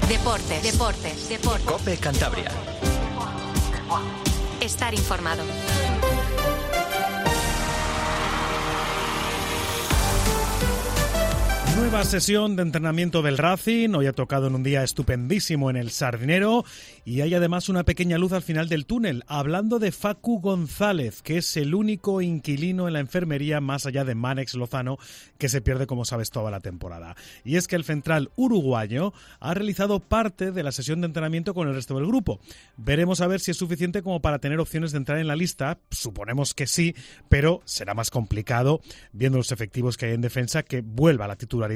Deportes. COPE Cantabria. Estar informado. Nueva sesión de entrenamiento del Racing, hoy ha tocado en un día estupendísimo en el Sardinero y hay además una pequeña luz al final del túnel, hablando de Facu González, que es el único inquilino en la enfermería más allá de Mánex Lozano, que se pierde, como sabes, toda la temporada. Y es que el central uruguayo ha realizado parte de la sesión de entrenamiento con el resto del grupo. Veremos a ver si es suficiente como para tener opciones de entrar en la lista, suponemos que sí, pero será más complicado viendo los efectivos que hay en defensa que vuelva a la titularidad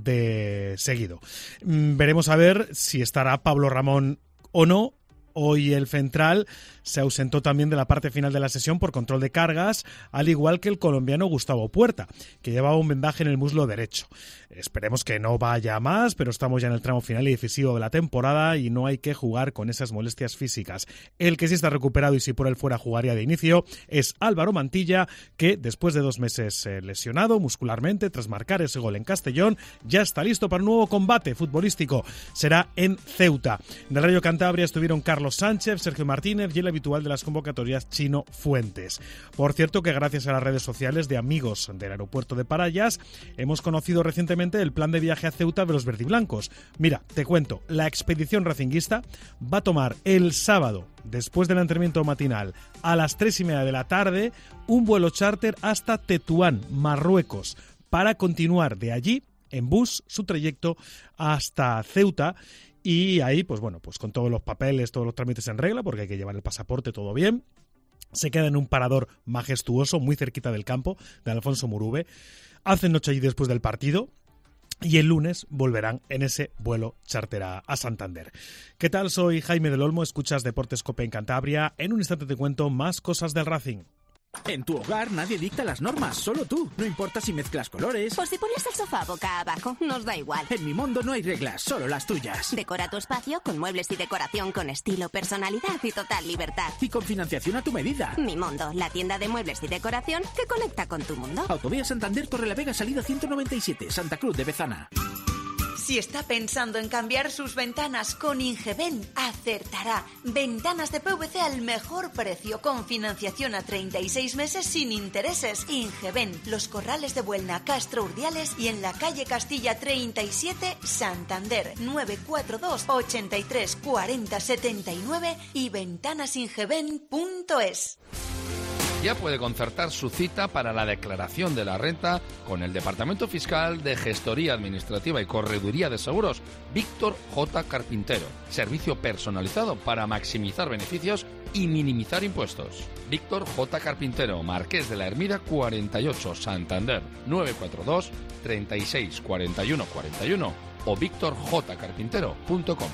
de seguido. Veremos a ver si estará Pablo Ramón o no. Hoy el central se ausentó también de la parte final de la sesión por control de cargas, al igual que el colombiano Gustavo Puerta, que llevaba un vendaje en el muslo derecho. Esperemos que no vaya más, pero estamos ya en el tramo final y decisivo de la temporada y no hay que jugar con esas molestias físicas. El que sí está recuperado y si por él fuera jugaría de inicio es Álvaro Mantilla, que después de 2 meses lesionado muscularmente tras marcar ese gol en Castellón, ya está listo para un nuevo combate futbolístico. Será en Ceuta. Del Rayo Cantabria estuvieron Carlos Sánchez, Sergio Martínez y el habitual de las convocatorias Chino Fuentes. Por cierto que gracias a las redes sociales de amigos del aeropuerto de Parayas hemos conocido recientemente el plan de viaje a Ceuta de los verdiblancos. Mira, te cuento, la expedición racinguista va a tomar el sábado, después del entrenamiento matinal, a las 3:30 de la tarde, un vuelo charter hasta Tetuán, Marruecos, para continuar de allí en bus su trayecto hasta Ceuta. Y ahí, pues con todos los papeles, todos los trámites en regla, porque hay que llevar el pasaporte, todo bien. Se queda en un parador majestuoso, muy cerquita del campo, de Alfonso Murube. Hacen noche allí después del partido. Y el lunes volverán en ese vuelo charter a Santander. ¿Qué tal? Soy Jaime del Olmo, escuchas Deportes COPE en Cantabria. En un instante te cuento más cosas del Racing. En tu hogar nadie dicta las normas, solo tú. No importa si mezclas colores. O si pones el sofá boca abajo, nos da igual. En Mi Mondo no hay reglas, solo las tuyas. Decora tu espacio con muebles y decoración con estilo, personalidad y total libertad. Y con financiación a tu medida. Mi Mondo, la tienda de muebles y decoración que conecta con tu mundo. Autovía Santander, Torrelavega, salida 197, Santa Cruz de Bezana. Si está pensando en cambiar sus ventanas con Ingeven, acertará. Ventanas de PVC al mejor precio, con financiación a 36 meses sin intereses. Ingeven, Los Corrales de Buelna, Castro Urdiales y en la calle Castilla 37, Santander, 942 83 40 79 y ventanasingeven.es. Ya puede concertar su cita para la declaración de la renta con el Departamento Fiscal de Gestoría Administrativa y Correduría de Seguros, Víctor J. Carpintero. Servicio personalizado para maximizar beneficios y minimizar impuestos. Víctor J. Carpintero, Marqués de la Hermida 48, Santander, 942 36 41 41 o victorjcarpintero.com.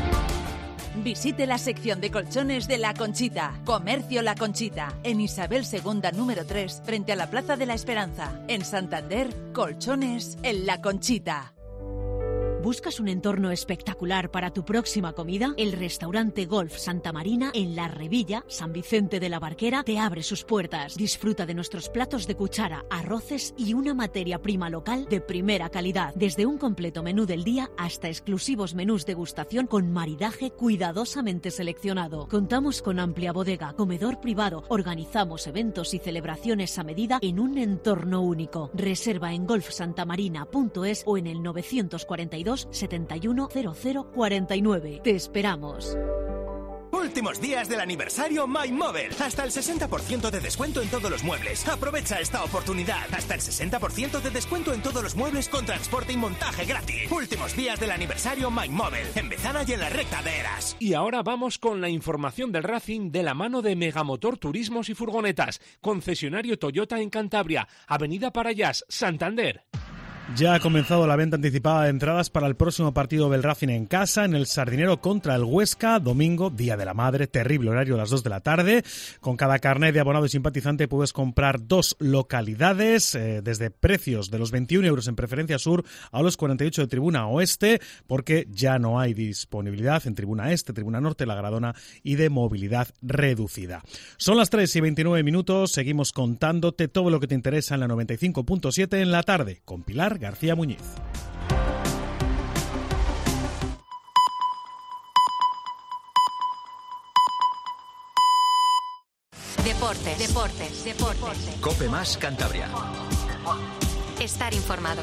Visite la sección de colchones de La Conchita. Comercio La Conchita. En Isabel II número 3, frente a la Plaza de la Esperanza. En Santander, colchones en La Conchita. ¿Buscas un entorno espectacular para tu próxima comida? El restaurante Golf Santa Marina en La Revilla, San Vicente de la Barquera, te abre sus puertas. Disfruta de nuestros platos de cuchara, arroces y una materia prima local de primera calidad. Desde un completo menú del día hasta exclusivos menús degustación con maridaje cuidadosamente seleccionado. Contamos con amplia bodega, comedor privado. Organizamos eventos y celebraciones a medida en un entorno único. Reserva en golfsantamarina.es o en el 942 71 00 49. Te esperamos. Últimos días del aniversario MyMobile. Hasta el 60% de descuento en todos los muebles. Aprovecha esta oportunidad. Hasta el 60% de descuento en todos los muebles con transporte y montaje gratis. Últimos días del aniversario MyMobile. En Bezana y en la recta de Eras. Y ahora vamos con la información del Racing de la mano de Megamotor Turismos y Furgonetas. Concesionario Toyota en Cantabria. Avenida Parayas, Santander. Ya ha comenzado la venta anticipada de entradas para el próximo partido del Racing en casa, en el Sardinero contra el Huesca, domingo, Día de la Madre, terrible horario a las 2 de la tarde. Con cada carnet de abonado y simpatizante puedes comprar 2 localidades, desde precios de los 21 euros en Preferencia Sur a los 48 de Tribuna Oeste, porque ya no hay disponibilidad en Tribuna Este, Tribuna Norte, La Gradona y de movilidad reducida. Son las 3:29, seguimos contándote todo lo que te interesa en la 95.7 en la tarde, con Pilar García Muñiz. Deportes. COPE más Cantabria. Estar informado.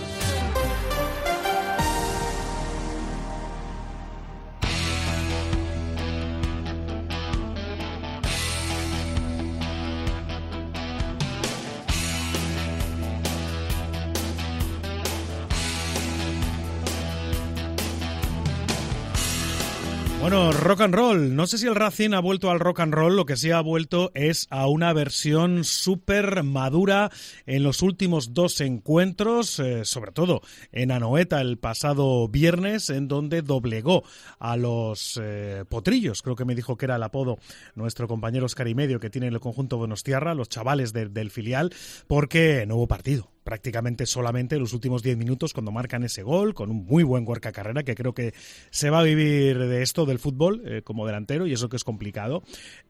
Bueno, rock and roll. No sé si el Racing ha vuelto al rock and roll, lo que sí ha vuelto es a una versión súper madura en los últimos 2 encuentros, sobre todo en Anoeta el pasado viernes, en donde doblegó a los potrillos, creo que me dijo que era el apodo nuestro compañero Oscar y Medio que tiene el conjunto Donostiarra, los chavales del filial, porque no hubo partido. Prácticamente solamente los últimos 10 minutos cuando marcan ese gol, con un muy buen Gorka Carrera, que creo que se va a vivir de esto, del fútbol, como delantero, y eso que es complicado.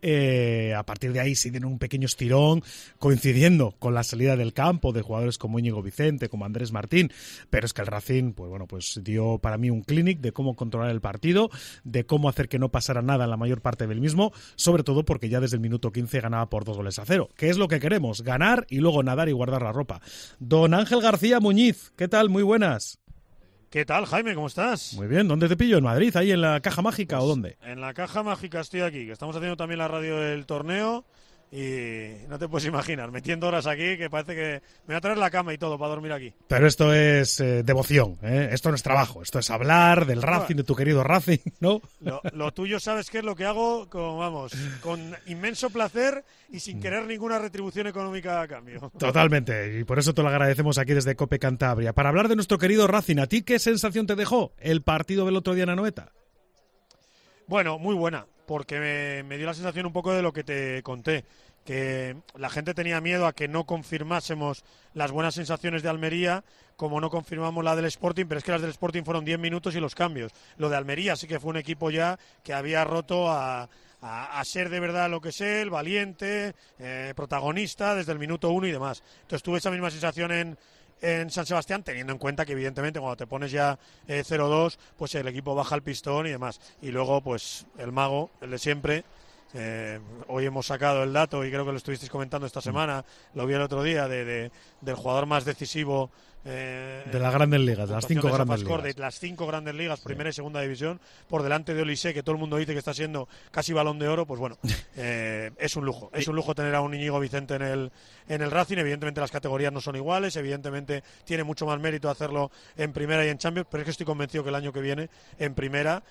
A partir de ahí sí tienen un pequeño estirón, coincidiendo con la salida del campo de jugadores como Íñigo Vicente, como Andrés Martín, pero es que el Racing, pues dio para mí un clinic de cómo controlar el partido, de cómo hacer que no pasara nada en la mayor parte del mismo, sobre todo porque ya desde el minuto 15 ganaba por 2-0, que es lo que queremos, ganar y luego nadar y guardar la ropa. Don Ángel García Muñiz, ¿qué tal? Muy buenas. ¿Qué tal, Jaime? ¿Cómo estás? Muy bien. ¿Dónde te pillo? ¿En Madrid? ¿Ahí en la Caja Mágica o dónde? En la Caja Mágica estoy aquí, que estamos haciendo también la radio del torneo y no te puedes imaginar, metiendo horas aquí que parece que me voy a traer la cama y todo para dormir aquí. Pero esto es devoción, ¿eh? Esto no es trabajo, esto es hablar del Racing, de tu querido Racing, ¿no? Lo tuyo sabes que es lo que hago con inmenso placer y sin querer ninguna retribución económica a cambio. Totalmente, y por eso te lo agradecemos aquí desde COPE Cantabria. Para hablar de nuestro querido Racing, ¿a ti qué sensación te dejó el partido del otro día en Anoeta? Bueno, muy buena, porque me dio la sensación un poco de lo que te conté, que la gente tenía miedo a que no confirmásemos las buenas sensaciones de Almería, como no confirmamos la del Sporting, pero es que las del Sporting fueron 10 minutos y los cambios. Lo de Almería sí que fue un equipo ya que había roto a ser de verdad lo que es él, valiente, protagonista desde el minuto 1 y demás. Entonces tuve esa misma sensación en San Sebastián, teniendo en cuenta que evidentemente cuando te pones ya 0-2, pues el equipo baja el pistón y demás. Y luego pues el mago, el de siempre. Hoy hemos sacado el dato y creo que lo estuvisteis comentando esta semana, lo vi el otro día, del jugador más decisivo de las grandes ligas, de las 5 grandes ligas. De las 5 grandes ligas, primera y segunda división, por delante de Olise, que todo el mundo dice que está siendo casi Balón de Oro. Pues bueno, es un lujo tener a un Íñigo Vicente en el Racing. Evidentemente las categorías no son iguales, evidentemente tiene mucho más mérito hacerlo en primera y en Champions, pero es que estoy convencido que el año que viene en primera,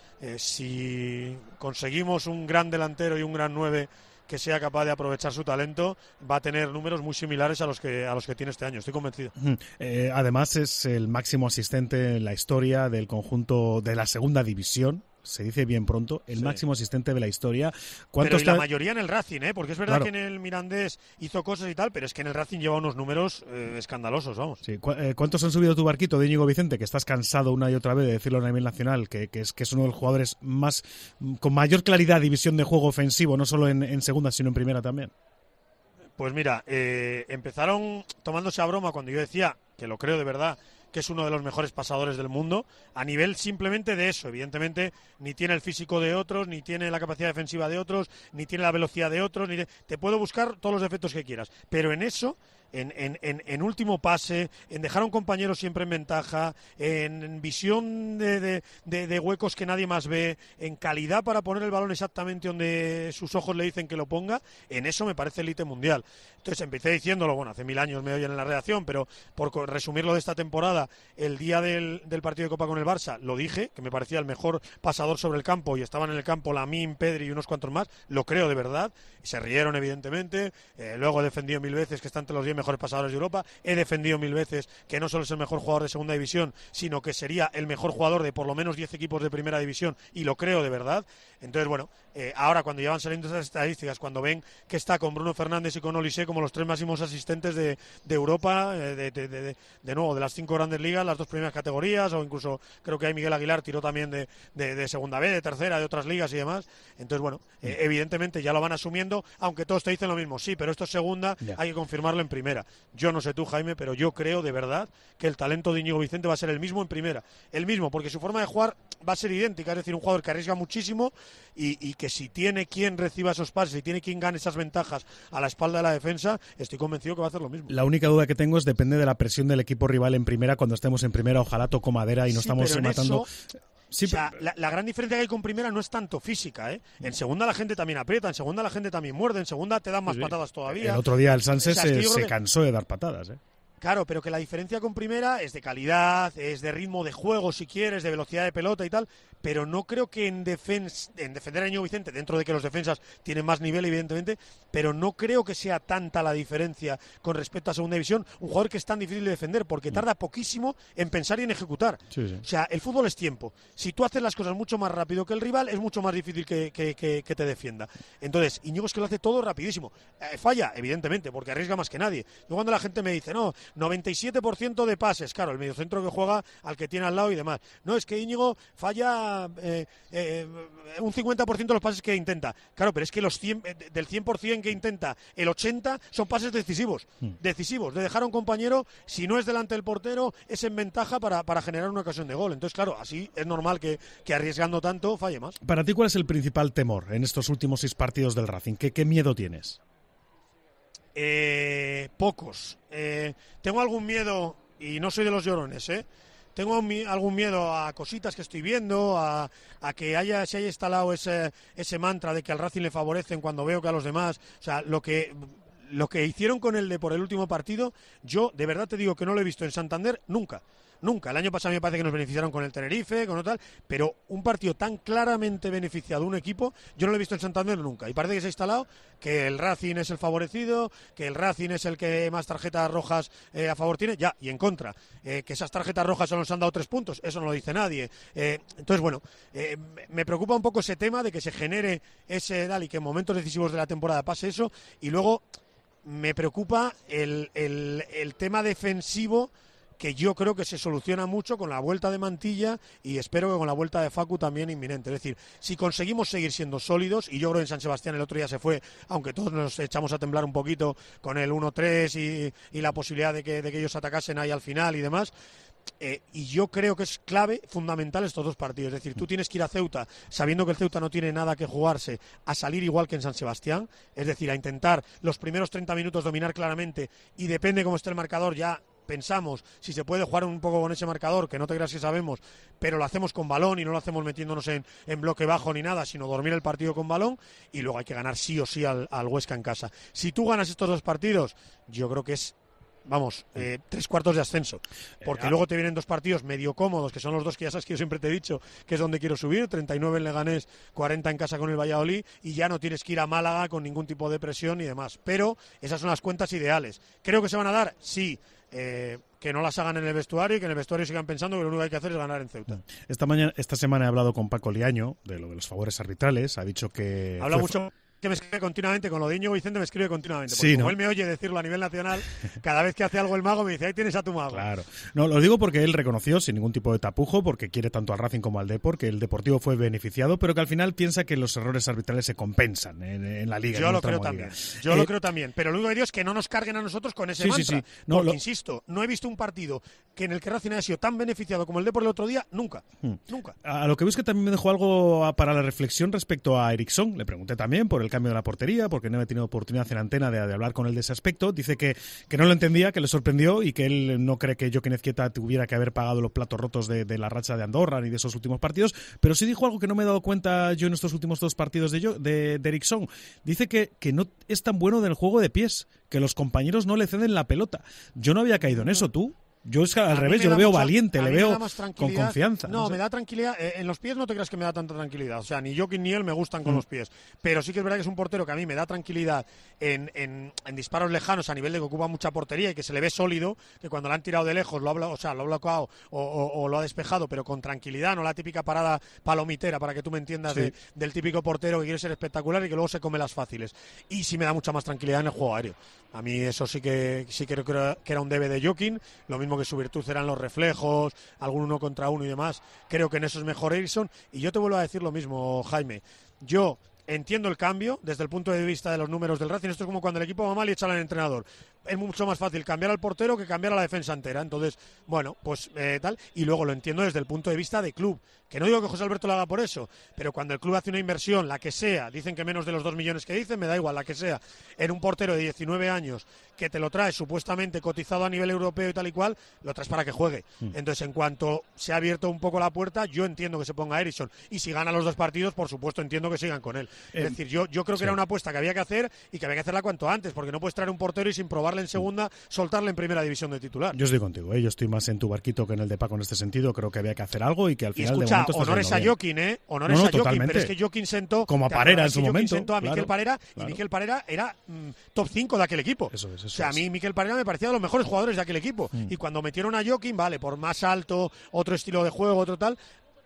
si conseguimos un gran delantero y un gran 9 que sea capaz de aprovechar su talento, va a tener números muy similares a los que tiene este año, estoy convencido. Además es el máximo asistente en la historia del conjunto de la segunda división, se dice bien pronto, el máximo asistente de la historia. Pero y la mayoría en el Racing, porque es verdad, claro, que en el Mirandés hizo cosas y tal, pero es que en el Racing lleva unos números escandalosos, vamos. Sí. ¿Cuántos han subido tu barquito de Íñigo Vicente, que estás cansado una y otra vez de decirlo a nivel nacional, que es uno de los jugadores con mayor claridad y visión de juego ofensivo, no solo en segunda, sino en primera también? Pues mira, empezaron tomándose a broma cuando yo decía, que lo creo de verdad, que es uno de los mejores pasadores del mundo, a nivel simplemente de eso. Evidentemente ni tiene el físico de otros, ni tiene la capacidad defensiva de otros, ni tiene la velocidad de otros, te puedo buscar todos los defectos que quieras, pero en eso, en último pase, en dejar a un compañero siempre en ventaja, en visión de huecos que nadie más ve, en calidad para poner el balón exactamente donde sus ojos le dicen que lo ponga, en eso me parece élite mundial. Entonces empecé diciéndolo, bueno, hace 1000 años me oyen en la redacción, pero por resumirlo de esta temporada, el día del partido de Copa con el Barça, lo dije, que me parecía el mejor pasador sobre el campo, y estaban en el campo Lamine, Pedri y unos cuantos más, lo creo de verdad, se rieron evidentemente, luego he defendido 1000 veces que está entre los 10 mejores pasadores de Europa, he defendido 1000 veces que no solo es el mejor jugador de segunda división, sino que sería el mejor jugador de por lo menos 10 equipos de primera división, y lo creo de verdad. Entonces bueno, ahora cuando ya van saliendo esas estadísticas, cuando ven que está con Bruno Fernández y con Olise como los 3 máximos asistentes de Europa, de nuevo, de las 5 grandes ligas, las 2 primeras categorías, o incluso creo que ahí Miguel Aguilar tiró también de segunda B, de tercera, de otras ligas y demás. Entonces bueno, evidentemente ya lo van asumiendo, aunque todos te dicen lo mismo, sí, pero esto es segunda, hay que confirmarlo en primera. primera. Yo no sé tú, Jaime, pero yo creo de verdad que el talento de Íñigo Vicente va a ser el mismo en primera. El mismo, porque su forma de jugar va a ser idéntica, es decir, un jugador que arriesga muchísimo y que si tiene quien reciba esos pases, si tiene quien gane esas ventajas a la espalda de la defensa, estoy convencido que va a hacer lo mismo. La única duda que tengo es depende de la presión del equipo rival en primera. Cuando estemos en primera, ojalá toco madera y no estamos matando... Sí, o sea, la gran diferencia que hay con primera no es tanto física, ¿eh? En segunda la gente también aprieta, en segunda la gente también muerde, en segunda te dan más patadas todavía. El otro día el Sanse se cansó de dar patadas, ¿eh? Claro, pero que la diferencia con primera es de calidad, es de ritmo de juego, si quieres, de velocidad de pelota y tal, pero no creo que en defender a Íñigo Vicente, dentro de que los defensas tienen más nivel, evidentemente, pero no creo que sea tanta la diferencia con respecto a segunda división, un jugador que es tan difícil de defender, porque tarda poquísimo en pensar y en ejecutar. Sí. O sea, el fútbol es tiempo. Si tú haces las cosas mucho más rápido que el rival, es mucho más difícil que te defienda. Entonces, Íñigo es que lo hace todo rapidísimo. Falla, evidentemente, porque arriesga más que nadie. Yo cuando la gente me dice, no, 97% de pases, claro, el mediocentro que juega al que tiene al lado y demás. No, es que Íñigo falla un 50% de los pases que intenta. Claro, pero es que del 100% que intenta, el 80% son pases decisivos. Decisivos, de dejar a un compañero, si no es delante del portero, es en ventaja para generar una ocasión de gol. Entonces, claro, así es normal que arriesgando tanto falle más. Para ti, ¿cuál es el principal temor en estos últimos 6 partidos del Racing? ¿Qué miedo tienes? Pocos. Tengo algún miedo, y no soy de los llorones, tengo algún miedo a cositas que estoy viendo, a que se haya instalado ese mantra de que al Racing le favorecen cuando veo que a los demás, o sea, lo que hicieron con el por el último partido, yo de verdad te digo que no lo he visto en Santander nunca. El año pasado me parece que nos beneficiaron con el Tenerife, con tal, pero un partido tan claramente beneficiado un equipo, yo no lo he visto en Santander nunca. Y parece que se ha instalado que el Racing es el favorecido, que el Racing es el que más tarjetas rojas a favor tiene, ya, y en contra. Que esas tarjetas rojas solo nos han dado 3 puntos, eso no lo dice nadie. Entonces, bueno, me preocupa un poco ese tema de que se genere ese y que en momentos decisivos de la temporada pase eso, y luego me preocupa el tema defensivo, que yo creo que se soluciona mucho con la vuelta de Mantilla y espero que con la vuelta de Facu también inminente. Es decir, si conseguimos seguir siendo sólidos, y yo creo que en San Sebastián el otro día se fue, aunque todos nos echamos a temblar un poquito con el 1-3 y la posibilidad de que ellos atacasen ahí al final y demás, y yo creo que es clave, fundamental estos 2 partidos. Es decir, tú tienes que ir a Ceuta sabiendo que el Ceuta no tiene nada que jugarse, a salir igual que en San Sebastián, es decir, a intentar los primeros 30 minutos dominar claramente, y depende cómo esté el marcador ya pensamos si se puede jugar un poco con ese marcador, que no te creas que sabemos, pero lo hacemos con balón y no lo hacemos metiéndonos en bloque bajo ni nada, sino dormir el partido con balón, y luego hay que ganar sí o sí al Huesca en casa. Si tú ganas estos 2 partidos, yo creo que es 3/4 de ascenso, porque luego te vienen 2 partidos medio cómodos, que son los 2 que ya sabes que yo siempre te he dicho que es donde quiero subir, 39 en Leganés, 40 en casa con el Valladolid, y ya no tienes que ir a Málaga con ningún tipo de presión y demás, pero esas son las cuentas ideales. ¿Creo que se van a dar? Sí. Que no las hagan en el vestuario y que en el vestuario sigan pensando que lo único que hay que hacer es ganar en Ceuta. Esta semana he hablado con Paco Liaño de lo de los favores arbitrales. Ha dicho que... Habla mucho... que me escribe continuamente, con lo de Íñigo Vicente me escribe continuamente, porque como él me oye decirlo a nivel nacional, cada vez que hace algo el mago me dice, ahí tienes a tu mago. Claro, no, lo digo porque él reconoció sin ningún tipo de tapujo, porque quiere tanto al Racing como al Depor, que el Deportivo fue beneficiado, pero que al final piensa que los errores arbitrales se compensan en la Liga. Yo lo creo también, pero lo único que digo es que no nos carguen a nosotros con ese mantra, porque insisto, no he visto un partido que en el que Racing haya sido tan beneficiado como el Depor el otro día, nunca. A lo que veo es que también me dejó algo para la reflexión respecto a Eriksson. Le pregunté también por el cambio de la portería, porque no he tenido oportunidad en antena de hablar con él de ese aspecto. Dice que no lo entendía, que le sorprendió y que él no cree que Jochen Ezquieta tuviera que haber pagado los platos rotos de la racha de Andorra ni de esos últimos partidos, pero sí dijo algo que no me he dado cuenta yo en estos últimos 2 partidos de Eriksson. Dice que no es tan bueno del juego de pies, que los compañeros no le ceden la pelota. Yo no había caído en eso, ¿tú? Yo es que al revés, yo lo veo valiente, le veo con confianza. No, me da tranquilidad. En los pies no te creas que me da tanta tranquilidad. O sea, ni Jokin ni él me gustan con los pies. Pero sí que es verdad que es un portero que a mí me da tranquilidad en disparos lejanos, a nivel de que ocupa mucha portería y que se le ve sólido, que cuando lo han tirado de lejos lo ha bloqueado o lo ha despejado, pero con tranquilidad, no la típica parada palomitera, para que tú me entiendas, del típico portero que quiere ser espectacular y que luego se come las fáciles. Y sí me da mucha más tranquilidad en el juego aéreo. A mí eso sí creo que era un debe de Jokin, lo mismo que su virtud eran los reflejos, algún 1 contra 1 y demás. Creo que en eso es mejor Eriksson, y yo te vuelvo a decir lo mismo, Jaime. Yo entiendo el cambio desde el punto de vista de los números del Racing. Esto es como cuando el equipo va mal y echan al entrenador. es mucho más fácil cambiar al portero que cambiar a la defensa entera. Entonces, bueno, pues tal. Y luego lo entiendo desde el punto de vista de club. Que no digo que José Alberto lo haga por eso, pero cuando el club hace una inversión, la que sea, dicen que menos de los 2 millones que dicen, me da igual, la que sea, en un portero de 19 años que te lo traes supuestamente cotizado a nivel europeo y tal y cual, lo traes para que juegue. Entonces, en cuanto se ha abierto un poco la puerta, yo entiendo que se ponga Eriksson. Y si gana los 2 partidos, por supuesto, entiendo que sigan con él. Es decir, yo creo que era una apuesta que había que hacer y que había que hacerla cuanto antes, porque no puedes traer un portero y sin probarle en segunda, soltarle en primera división de titular. Yo estoy contigo, yo estoy más en tu barquito que en el de Paco en este sentido. Creo que había que hacer algo y que al final de momento honores a Jokin, honores a Jokin, pero es que Jokin sentó como a Parera en su momento, sentó a Miquel Parera, y Miquel Parera era top 5 de aquel equipo. Eso es. O sea, a mí Miquel Parera me parecía de los mejores jugadores de aquel equipo. Y cuando metieron a Jokin, vale, por más alto, otro estilo de juego, otro tal,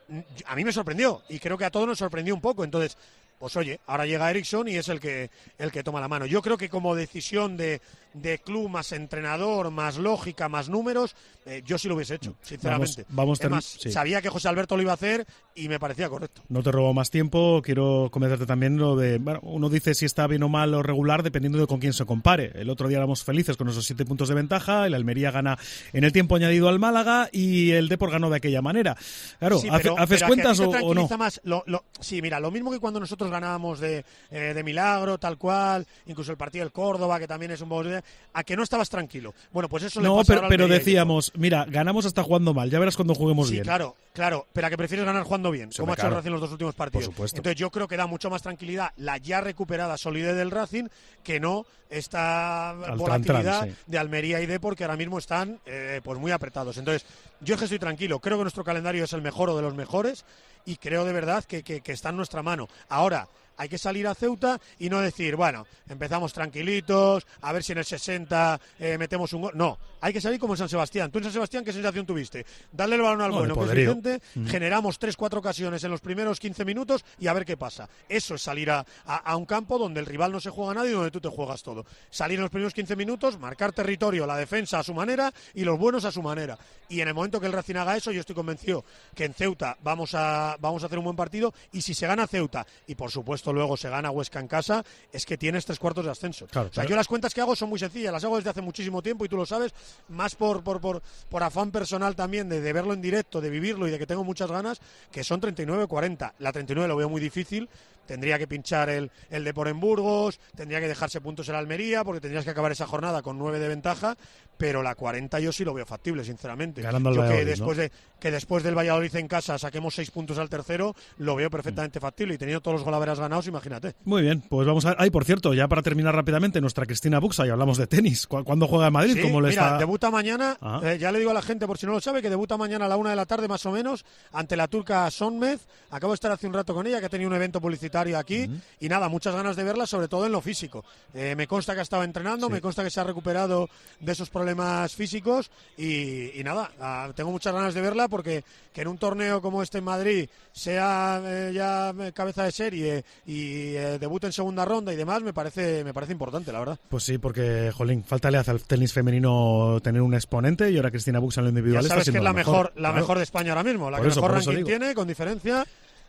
a mí me sorprendió y creo que a todos nos sorprendió un poco. Entonces, pues oye, ahora llega Eriksson y es el que toma la mano. Yo creo que como decisión de club, más entrenador, más lógica, más números, yo sí lo hubiese hecho, sinceramente. Sabía que José Alberto lo iba a hacer y me parecía correcto. No te robo más tiempo, quiero comentarte también lo de, bueno, uno dice si está bien o mal o regular dependiendo de con quién se compare. El otro día éramos felices con esos 7 puntos de ventaja, el Almería gana en el tiempo añadido al Málaga y el Depor ganó de aquella manera. Claro, sí, ¿haces cuentas o no? Más sí, mira, lo mismo que cuando nosotros ganábamos de milagro, tal cual, incluso el partido del Córdoba, que también es un poco... a que no estabas tranquilo. Bueno, pues eso le pasa ahora al pero decíamos, mira, ganamos hasta jugando mal, ya verás cuando juguemos bien. Sí, claro, pero a que prefieres ganar jugando bien, como ha hecho el Racing en los 2 últimos partidos. Por supuesto. Entonces yo creo que da mucho más tranquilidad la ya recuperada solidez del Racing que no esta volatilidad de Almería y Depor, que ahora mismo están pues muy apretados. Entonces yo es que estoy tranquilo, creo que nuestro calendario es el mejor o de los mejores y creo de verdad que está en nuestra mano. Ahora, hay que salir a Ceuta y no decir, bueno, empezamos tranquilitos, a ver si en el 60 metemos un gol. No, hay que salir como en San Sebastián. Tú en San Sebastián, ¿qué sensación tuviste? Darle el balón al bueno, que es Vicente, generamos 3-4 ocasiones en los primeros 15 minutos y a ver qué pasa. Eso es salir a un campo donde el rival no se juega nada y donde tú te juegas todo. Salir en los primeros 15 minutos, marcar territorio, la defensa a su manera y los buenos a su manera. Y en el momento que el Racing haga eso, yo estoy convencido que en Ceuta vamos a hacer un buen partido y si se gana Ceuta y por supuesto luego se gana Huesca en casa, es que tienes 3/4 de ascenso. Claro, o sea, yo las cuentas que hago son muy sencillas, las hago desde hace muchísimo tiempo y tú lo sabes, más por afán personal también de verlo en directo, de vivirlo y de que tengo muchas ganas, que son 39-40. La 39 lo veo muy difícil. Tendría que pinchar el Depor en Burgos, tendría que dejarse puntos el Almería, porque tendrías que acabar esa jornada con 9 de ventaja, pero la 40 yo sí lo veo factible, sinceramente. Ganando al Valladolid, que después del Valladolid en casa saquemos 6 puntos al tercero, lo veo perfectamente factible, y teniendo todos los golaveras ganados, imagínate. Muy bien, pues vamos a... por cierto, ya para terminar rápidamente, nuestra Cristina Buxa, y hablamos de tenis. ¿Cuándo juega en Madrid? Sí, ¿Cómo le está? Debuta mañana, ya le digo a la gente, por si no lo sabe, que debuta mañana a la 1 de la tarde más o menos, ante la turca Sonmez. Acabo de estar hace un rato con ella, que ha tenido un evento publicitario aquí, y nada, muchas ganas de verla, sobre todo en lo físico. Me consta que ha estado entrenando, me consta que se ha recuperado de esos problemas físicos y nada, tengo muchas ganas de verla porque que en un torneo como este en Madrid sea ya cabeza de serie y debute en segunda ronda y demás, me parece importante, la verdad. Pues sí, porque, jolín, falta le hace al tenis femenino tener un exponente y ahora Cristina Buxa en lo individual ya sabes está que es la mejor de España ahora mismo, la que mejor ranking tiene, con diferencia.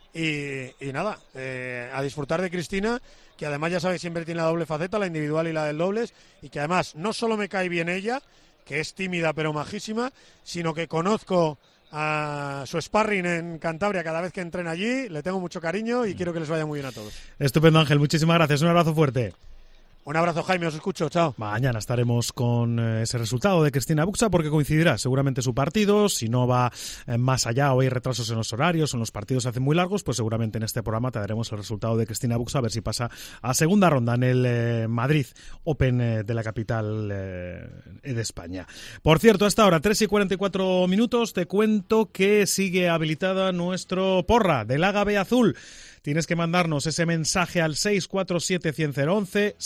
Y nada, a disfrutar de Cristina, que además ya sabéis siempre tiene la doble faceta, la individual y la del dobles, y que además no solo me cae bien ella, que es tímida pero majísima, sino que conozco a su sparring en Cantabria cada vez que entrena allí, le tengo mucho cariño y quiero que les vaya muy bien a todos. Estupendo, Ángel, muchísimas gracias, un abrazo fuerte. Un abrazo, Jaime, os escucho, chao. Mañana estaremos con ese resultado de Cristina Buxa porque coincidirá seguramente su partido, si no va más allá o hay retrasos en los horarios o en los partidos se hacen muy largos, pues seguramente en este programa te daremos el resultado de Cristina Buxa a ver si pasa a segunda ronda en el Madrid Open de la capital de España. Por cierto, hasta ahora, 3:44 minutos, te cuento que sigue habilitada nuestro porra del Ágave Azul. Tienes que mandarnos ese mensaje al 647-100-11,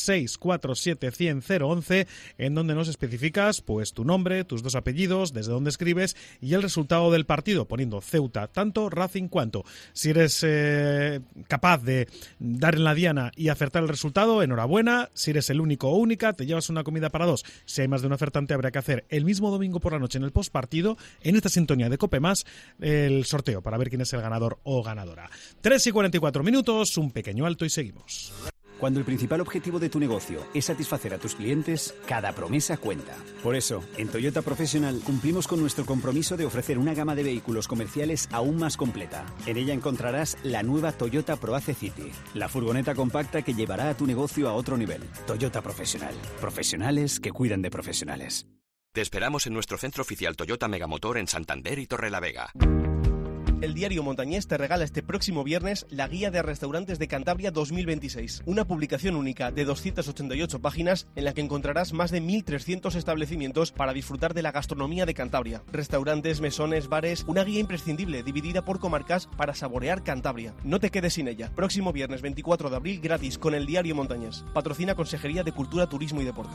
647-100-11, en donde nos especificas pues tu nombre, tus 2 apellidos, desde dónde escribes y el resultado del partido, poniendo Ceuta, tanto Racing cuanto. Si eres capaz de dar en la diana y acertar el resultado, enhorabuena. Si eres el único o única, te llevas una comida para 2. Si hay más de un ofertante, habrá que hacer el mismo domingo por la noche en el postpartido, en esta sintonía de Cope Más, el sorteo para ver quién es el ganador o ganadora. 3:44 minutos, un pequeño alto y seguimos. Cuando el principal objetivo de tu negocio es satisfacer a tus clientes, cada promesa cuenta. Por eso, en Toyota Professional cumplimos con nuestro compromiso de ofrecer una gama de vehículos comerciales aún más completa. En ella encontrarás la nueva Toyota ProAce City, la furgoneta compacta que llevará a tu negocio a otro nivel. Toyota Professional. Profesionales que cuidan de profesionales. Te esperamos en nuestro centro oficial Toyota Megamotor en Santander y Torrelavega. El Diario Montañés te regala este próximo viernes la Guía de Restaurantes de Cantabria 2026, una publicación única de 288 páginas en la que encontrarás más de 1.300 establecimientos para disfrutar de la gastronomía de Cantabria. Restaurantes, mesones, bares, una guía imprescindible dividida por comarcas para saborear Cantabria. No te quedes sin ella. Próximo viernes 24 de abril gratis con el Diario Montañés. Patrocina Consejería de Cultura, Turismo y Deporte.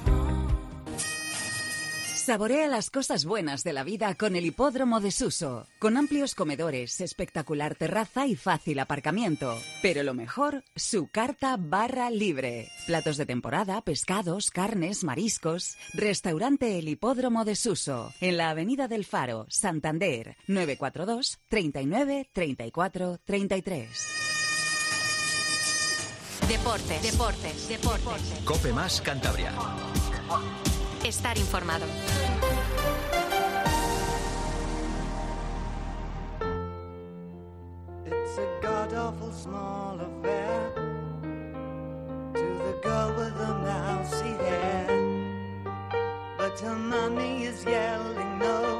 Saborea las cosas buenas de la vida con el Hipódromo de Suso, con amplios comedores, espectacular terraza y fácil aparcamiento. Pero lo mejor, su carta barra libre. Platos de temporada, pescados, carnes, mariscos. Restaurante El Hipódromo de Suso, en la Avenida del Faro, Santander, 942 39 34 33. Deportes. Cope Más Cantabria. Estar informado. It's a god-awful small affair to the girl with the mousy hair, but her mommy is yelling no.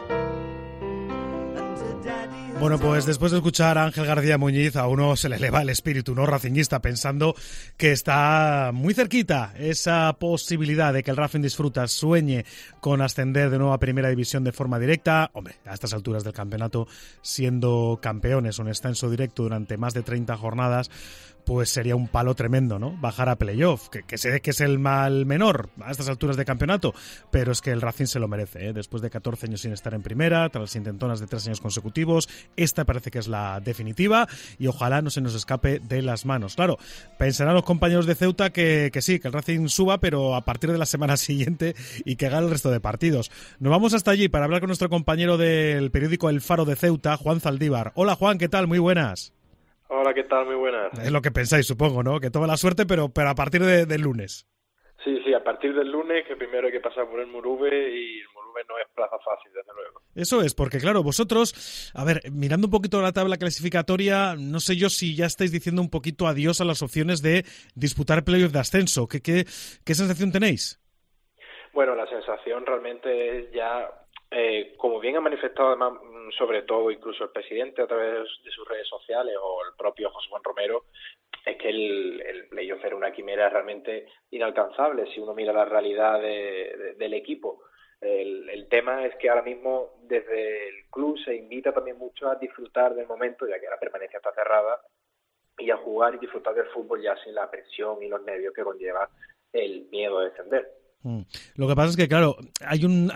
Bueno, pues después de escuchar a Ángel García Muñiz, a uno se le eleva el espíritu no racinguista pensando que está muy cerquita esa posibilidad de que el Racing Disfruta sueñe con ascender de nuevo a Primera División de forma directa. Hombre, a estas alturas del campeonato, siendo campeones o en ascenso directo durante más de 30 jornadas, pues sería un palo tremendo, ¿no? Bajar a playoff, que sé que es el mal menor a estas alturas de campeonato, pero es que el Racing se lo merece, ¿eh? Después de 14 años sin estar en primera, tras las intentonas de 3 años consecutivos, esta parece que es la definitiva y ojalá no se nos escape de las manos. Claro, pensarán los compañeros de Ceuta que sí, que el Racing suba, pero a partir de la semana siguiente y que gane el resto de partidos. Nos vamos hasta allí para hablar con nuestro compañero del periódico El Faro de Ceuta, Juan Zaldívar. Hola Juan, ¿qué tal? Muy buenas. Hola, ¿qué tal? Muy buenas. Es lo que pensáis, supongo, ¿no? Que toma la suerte, pero a partir del lunes. Sí, a partir del lunes, que primero hay que pasar por el Muruve y el Muruve no es plaza fácil, desde luego. Eso es, porque claro, vosotros, a ver, mirando un poquito la tabla clasificatoria, no sé yo si ya estáis diciendo un poquito adiós a las opciones de disputar playoff de ascenso. ¿Qué sensación tenéis? Bueno, la sensación realmente es ya, como bien ha manifestado además, sobre todo incluso el presidente a través de sus redes sociales o el propio José Juan Romero, es que el playoff era una quimera realmente inalcanzable si uno mira la realidad del equipo. El tema es que ahora mismo desde el club se invita también mucho a disfrutar del momento, ya que la permanencia está cerrada, y a jugar y disfrutar del fútbol ya sin la presión y los nervios que conlleva el miedo a descender. Lo que pasa es que, claro, hay un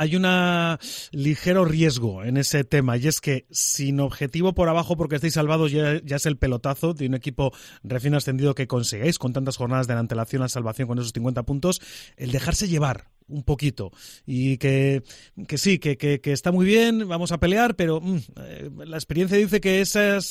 ligero riesgo en ese tema, y es que sin objetivo por abajo, porque estáis salvados, ya es el pelotazo de un equipo recién ascendido que consigáis con tantas jornadas de antelación a salvación con esos 50 puntos, el dejarse llevar un poquito y que sí, que está muy bien, vamos a pelear, pero la experiencia dice que ese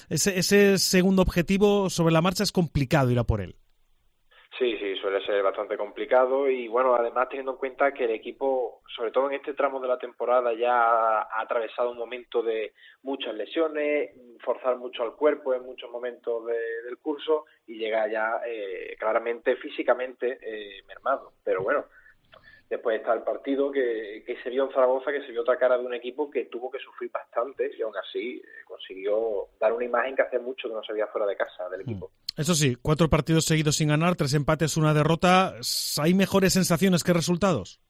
segundo objetivo sobre la marcha es complicado ir a por él. Sí, suele ser bastante complicado y bueno, además teniendo en cuenta que el equipo, sobre todo en este tramo de la temporada, ya ha atravesado un momento de muchas lesiones, forzar mucho al cuerpo en muchos momentos del curso y llega ya claramente físicamente mermado. Pero bueno, después está el partido que se vio en Zaragoza, que se vio otra cara de un equipo que tuvo que sufrir bastante y aún así consiguió dar una imagen que hace mucho que no se veía fuera de casa del equipo. Eso sí, 4 partidos seguidos sin ganar, 3 empates, 1 derrota. ¿Hay mejores sensaciones que resultados?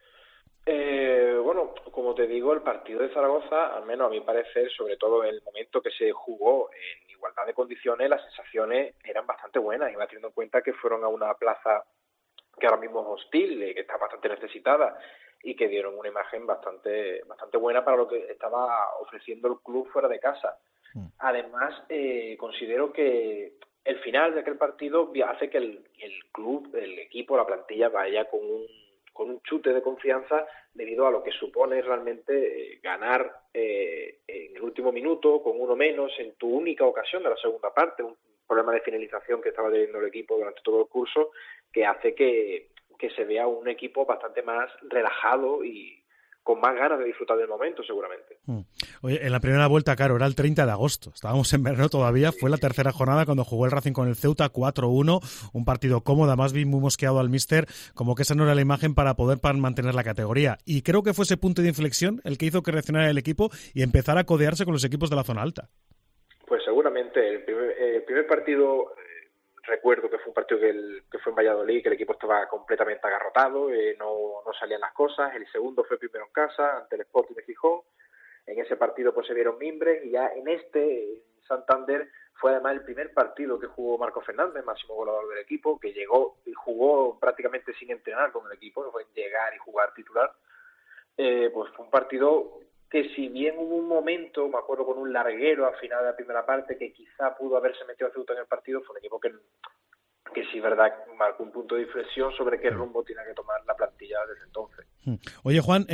Bueno, como te digo, el partido de Zaragoza, al menos a mi parecer, sobre todo en el momento que se jugó en igualdad de condiciones, las sensaciones eran bastante buenas, y más teniendo en cuenta que fueron a una plaza que ahora mismo es hostil, que está bastante necesitada, y que dieron una imagen bastante buena para lo que estaba ofreciendo el club fuera de casa. Además, considero que el final de aquel partido hace que el club, el equipo, la plantilla vaya con un chute de confianza debido a lo que supone realmente ganar en el último minuto con uno menos en tu única ocasión de la segunda parte, un problema de finalización que estaba teniendo el equipo durante todo el curso, que hace que se vea un equipo bastante más relajado y con más ganas de disfrutar del momento, seguramente. Oye, en la primera vuelta, claro, era el 30 de agosto. Estábamos en verano todavía. Fue la tercera jornada cuando jugó el Racing con el Ceuta 4-1. Un partido cómodo. Además, vi muy mosqueado al míster, como que esa no era la imagen para poder mantener la categoría. Y creo que fue ese punto de inflexión el que hizo que reaccionara el equipo y empezara a codearse con los equipos de la zona alta. Pues seguramente. El primer partido... Recuerdo que fue un partido que fue en Valladolid, que el equipo estaba completamente agarrotado, no salían las cosas. El segundo fue primero en casa, ante el Sporting de Gijón. En ese partido pues se vieron mimbres, y ya en Santander, fue además el primer partido que jugó Marco Fernández, máximo goleador del equipo, que llegó y jugó prácticamente sin entrenar con el equipo, fue llegar y jugar titular. Pues fue un partido que, si bien hubo un momento, me acuerdo, con un larguero al final de la primera parte, que quizá pudo haberse metido a Ceuta en el partido, fue un equipo que sí, verdad, marcó un punto de inflexión sobre qué rumbo tiene que tomar la plantilla desde entonces. Oye, Juan,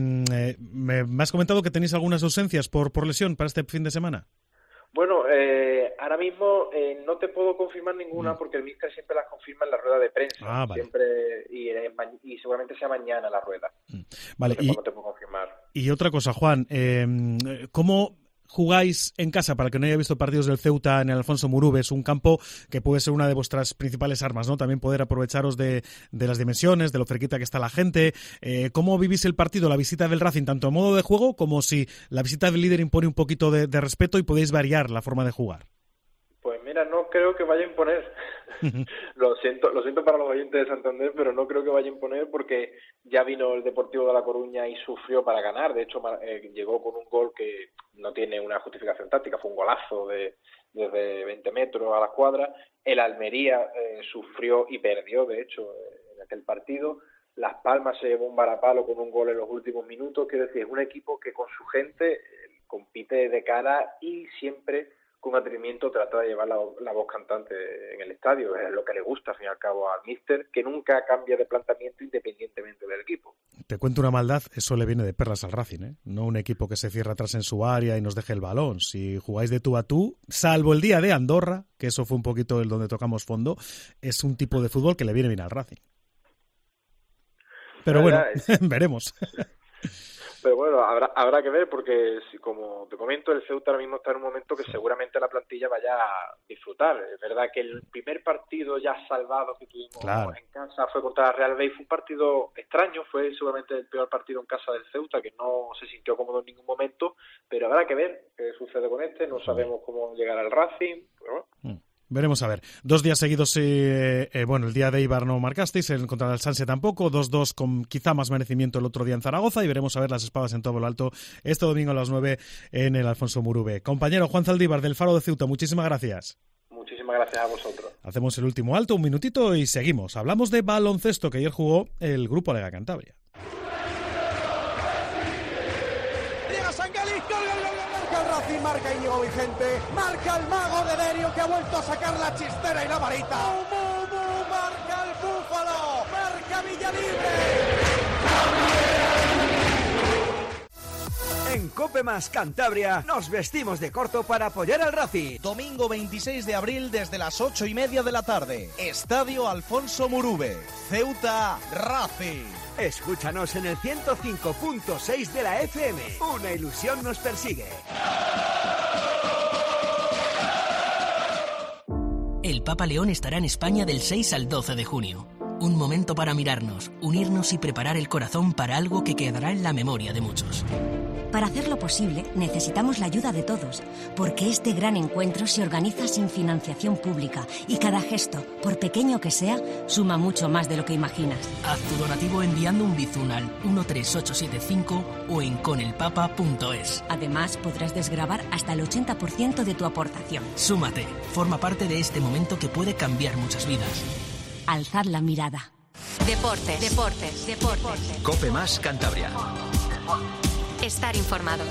me has comentado que tenéis algunas ausencias por lesión para este fin de semana. Bueno, ahora mismo no te puedo confirmar ninguna, porque el míster siempre las confirma en la rueda de prensa. Vale. Siempre, y seguramente sea mañana la rueda. Vale, no te puedo confirmar. Y otra cosa, Juan, ¿cómo jugáis en casa? Para que no haya visto partidos del Ceuta en el Alfonso Murube, es un campo que puede ser una de vuestras principales armas, ¿no? También poder aprovecharos de las dimensiones, de lo cerquita que está la gente. ¿Cómo vivís el partido, la visita del Racing, tanto a modo de juego como si la visita del líder impone un poquito de respeto y podéis variar la forma de jugar? Pues mira, no creo que vaya a imponer. Lo siento para los oyentes de Santander, pero no creo que vaya a imponer, porque ya vino el Deportivo de La Coruña y sufrió para ganar. De hecho, llegó con un gol que no tiene una justificación táctica, fue un golazo desde 20 metros a la escuadra. El Almería sufrió y perdió, de hecho, en aquel partido. Las Palmas se llevó un varapalo con un gol en los últimos minutos. Quiero decir, es un equipo que con su gente compite de cara y siempre con atrevimiento trata de llevar la voz cantante en el estadio. Es lo que le gusta, al fin y al cabo, al míster, que nunca cambia de planteamiento independientemente del equipo. Te cuento una maldad, eso le viene de perlas al Racing, ¿eh? No un equipo que se cierra atrás en su área y nos deje el balón. Si jugáis de tú a tú, salvo el día de Andorra, que eso fue un poquito el donde tocamos fondo, es un tipo de fútbol que le viene bien al Racing. Pero bueno, veremos. Pero bueno, habrá que ver, porque como te comento, el Ceuta ahora mismo está en un momento que seguramente la plantilla vaya a disfrutar. Es verdad que el primer partido ya salvado que tuvimos en casa fue contra la Real Betis. Fue un partido extraño, fue seguramente el peor partido en casa del Ceuta, que no se sintió cómodo en ningún momento, pero habrá que ver qué sucede con no sabemos cómo llegar al Racing, pero bueno. Veremos a ver. 2 días seguidos, el día de Eibar no marcasteis, contra el Sanse tampoco, 2-2 con quizá más merecimiento el otro día en Zaragoza, y veremos a ver las espadas en todo lo alto este domingo a las 9 en el Alfonso Murube. Compañero Juan Zaldívar del Faro de Ceuta, muchísimas gracias. Muchísimas gracias a vosotros. Hacemos el último alto, un minutito y seguimos. Hablamos de baloncesto, que ayer jugó el Grupo Lega Cantabria. Marca Íñigo Vicente, marca el mago de Derio, que ha vuelto a sacar la chistera y la varita. Marca el Búfalo, marca Villalibre. En Cope Más Cantabria nos vestimos de corto para apoyar al Racing. Domingo 26 de abril desde las 8:30 de la tarde. Estadio Alfonso Murube, Ceuta, Racing. Escúchanos en el 105.6 de la FM. Una ilusión nos persigue. El Papa León estará en España del 6 al 12 de junio. Un momento para mirarnos, unirnos y preparar el corazón para algo que quedará en la memoria de muchos. Para hacerlo posible, necesitamos la ayuda de todos, porque este gran encuentro se organiza sin financiación pública y cada gesto, por pequeño que sea, suma mucho más de lo que imaginas. Haz tu donativo enviando un bizun al 13875 o en conelpapa.es. Además, podrás desgravar hasta el 80% de tu aportación. Súmate, forma parte de este momento que puede cambiar muchas vidas. Alzad la mirada. Deportes. Cope Más Cantabria. Estar informado.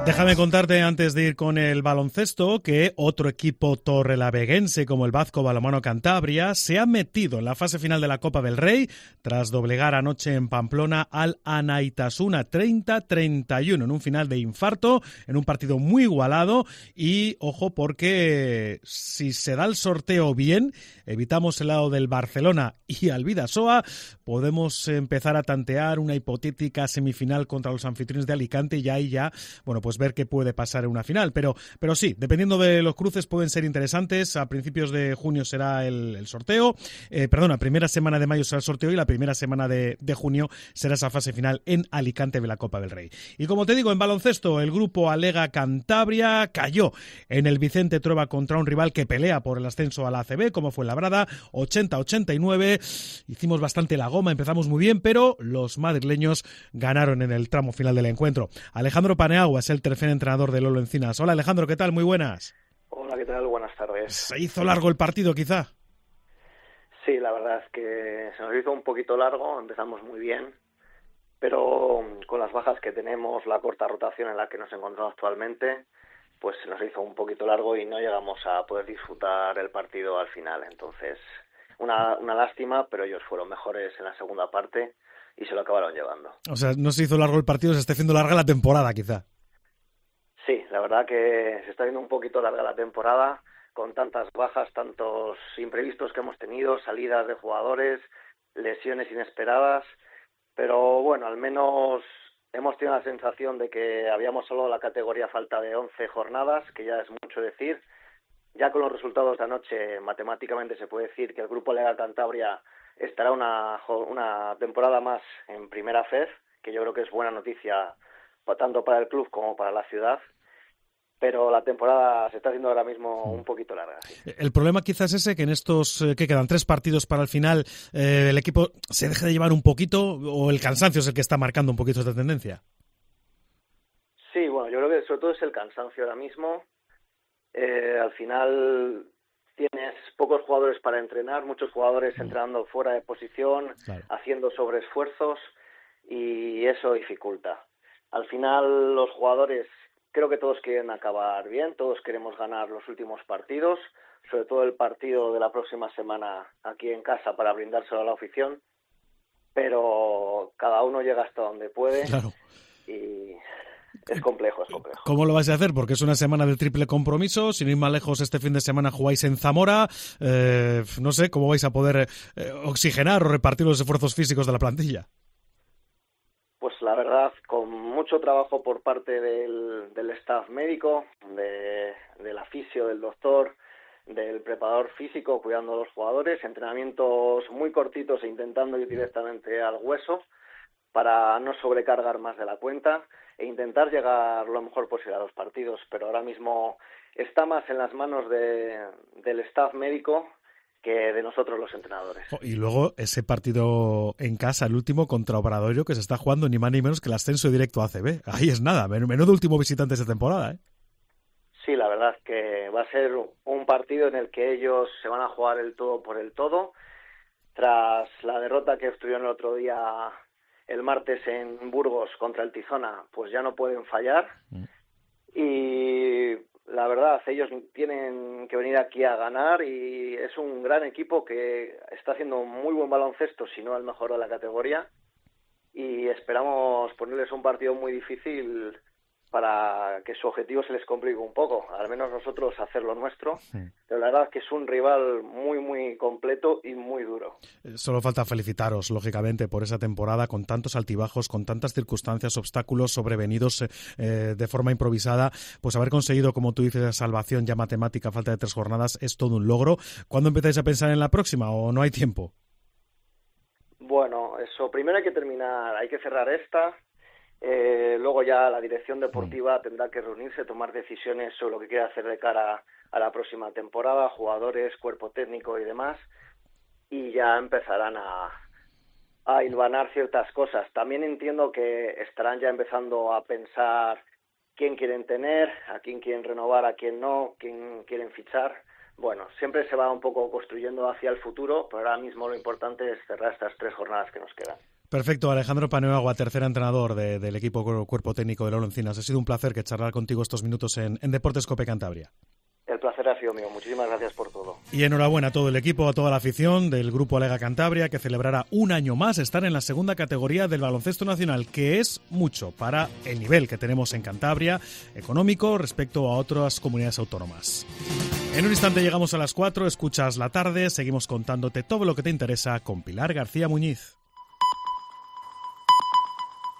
Déjame contarte antes de ir con el baloncesto que otro equipo torrelaveguense como el Vazco Balonmano Cantabria se ha metido en la fase final de la Copa del Rey tras doblegar anoche en Pamplona al Anaitasuna 30-31 en un final de infarto, en un partido muy igualado y ojo porque si se da el sorteo bien, evitamos el lado del Barcelona y al Bidasoa, podemos empezar a tantear una hipotética semifinal contra los anfitriones de Alicante y ahí ya, bueno, pues ver qué puede pasar en una final, pero sí, dependiendo de los cruces pueden ser interesantes. A principios de junio será el sorteo, primera semana de mayo será el sorteo y la primera semana de junio será esa fase final en Alicante de la Copa del Rey. Y como te digo, en baloncesto, el grupo Alega Cantabria cayó en el Vicente Trueba contra un rival que pelea por el ascenso a la ACB, como fue Labrada, 80-89. Hicimos bastante la goma, empezamos muy bien, pero los madrileños ganaron en el tramo final del encuentro. Alejandro Paneagua es el tercer entrenador de Lolo Encinas. Hola Alejandro, ¿qué tal? Muy buenas. Hola, ¿qué tal? Buenas tardes. ¿Se hizo largo el partido quizá? Sí, la verdad es que se nos hizo un poquito largo, empezamos muy bien, pero con las bajas que tenemos, la corta rotación en la que nos encontramos actualmente, pues se nos hizo un poquito largo y no llegamos a poder disfrutar el partido al final. Entonces, una lástima, pero ellos fueron mejores en la segunda parte y se lo acabaron llevando. O sea, no se hizo largo el partido, se está haciendo larga la temporada quizá. Sí, la verdad que se está viendo un poquito larga la temporada, con tantas bajas, tantos imprevistos que hemos tenido, salidas de jugadores, lesiones inesperadas, pero bueno, al menos hemos tenido la sensación de que habíamos salvado la categoría a falta de 11 jornadas, que ya es mucho decir. Ya con los resultados de anoche, matemáticamente se puede decir que el grupo Lega Cantabria estará una temporada más en primera FED, que yo creo que es buena noticia tanto para el club como para la ciudad. Pero la temporada se está haciendo ahora mismo un poquito larga. Sí. El problema quizás es ese, que en estos que quedan 3 partidos para el final, el equipo se deje de llevar un poquito, o el cansancio es el que está marcando un poquito esta tendencia. Sí, bueno, yo creo que sobre todo es el cansancio ahora mismo. Al final tienes pocos jugadores para entrenar, muchos jugadores entrenando fuera de posición, claro, haciendo sobreesfuerzos, y eso dificulta. Al final los jugadores, creo que todos quieren acabar bien, todos queremos ganar los últimos partidos, sobre todo el partido de la próxima semana aquí en casa para brindárselo a la afición, pero cada uno llega hasta donde puede, claro, y es complejo. ¿Cómo lo vais a hacer? Porque es una semana de triple compromiso, sin ir más lejos, este fin de semana jugáis en Zamora, no sé, ¿cómo vais a poder oxigenar o repartir los esfuerzos físicos de la plantilla? Pues la verdad, con mucho trabajo por parte del staff médico, del afisio, del doctor, del preparador físico, cuidando a los jugadores, entrenamientos muy cortitos e intentando ir directamente al hueso para no sobrecargar más de la cuenta e intentar llegar lo mejor posible a los partidos. Pero ahora mismo está más en las manos del staff médico que de nosotros los entrenadores. Y luego ese partido en casa, el último contra Obradoiro, que se está jugando ni más ni menos que el ascenso directo a ACB. Ahí es nada, menudo último visitante de temporada, ¿eh? Sí, la verdad es que va a ser un partido en el que ellos se van a jugar el todo por el todo. Tras la derrota que estuvieron el otro día, el martes en Burgos contra el Tizona, pues ya no pueden fallar. Y la verdad, ellos tienen que venir aquí a ganar y es un gran equipo que está haciendo un muy buen baloncesto, si no el mejor de la categoría, y esperamos ponerles un partido muy difícil para que su objetivo se les complique un poco, al menos nosotros hacer lo nuestro, pero la verdad es que es un rival muy muy completo y muy duro. Solo falta felicitaros, lógicamente, por esa temporada con tantos altibajos, con tantas circunstancias, obstáculos sobrevenidos de forma improvisada, pues haber conseguido, como tú dices, la salvación ya matemática a falta de 3 jornadas es todo un logro. ¿Cuándo empezáis a pensar en la próxima o no hay tiempo? Bueno, eso, primero hay que terminar, hay que cerrar esta. Luego ya la dirección deportiva tendrá que reunirse, tomar decisiones sobre lo que quiere hacer de cara a la próxima temporada, jugadores, cuerpo técnico y demás, y ya empezarán a hilvanar ciertas cosas. También entiendo que estarán ya empezando a pensar quién quieren tener, a quién quieren renovar, a quién no, quién quieren fichar. Bueno, siempre se va un poco construyendo hacia el futuro, pero ahora mismo lo importante es cerrar estas 3 jornadas que nos quedan. Perfecto, Alejandro Paniagua, tercer entrenador del equipo cuerpo técnico de Lolo Encinas. Ha sido un placer que charlar contigo estos minutos en Deportes Cope Cantabria. El placer ha sido mío. Muchísimas gracias por todo. Y enhorabuena a todo el equipo, a toda la afición del Grupo Alega Cantabria, que celebrará un año más estar en la segunda categoría del baloncesto nacional, que es mucho para el nivel que tenemos en Cantabria, económico, respecto a otras comunidades autónomas. En un instante llegamos a las 4, escuchas La Tarde, seguimos contándote todo lo que te interesa con Pilar García Muñiz.